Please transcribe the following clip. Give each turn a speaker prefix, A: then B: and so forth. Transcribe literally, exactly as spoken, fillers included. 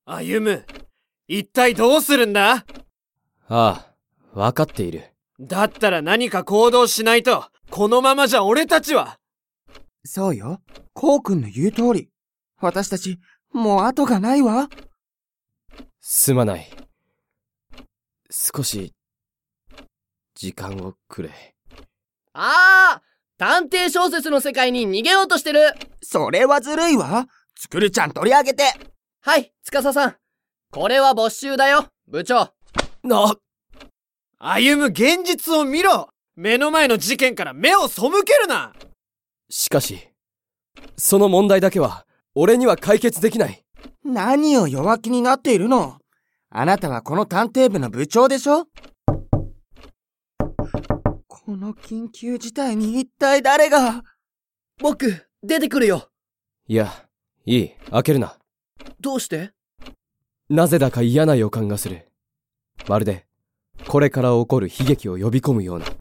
A: 歩む、一体どうするんだ？
B: ああ、わかっている。
A: だったら何か行動しないと、このままじゃ俺たちは。
C: そうよ。コウ君の言う通り。私たち、もう後がないわ。
B: すまない。少し、時間をくれ。
D: ああ、探偵小説の世界に逃げようとしてる。
C: それはずるいわ。つくるちゃん取り上げて。
D: はい、司さん。これは没収だよ、部長。
B: な、
A: 歩む、現実を見ろ。目の前の事件から目を背けるな。
B: しかし、その問題だけは、俺には解決できない。
C: 何を弱気になっているの？あなたはこの探偵部の部長でしょ？この緊急事態に一体誰が？
D: 僕、出てくるよ。
B: いや、いい、開けるな。
D: どうして？
B: なぜだか嫌な予感がする。まるで、これから起こる悲劇を呼び込むような。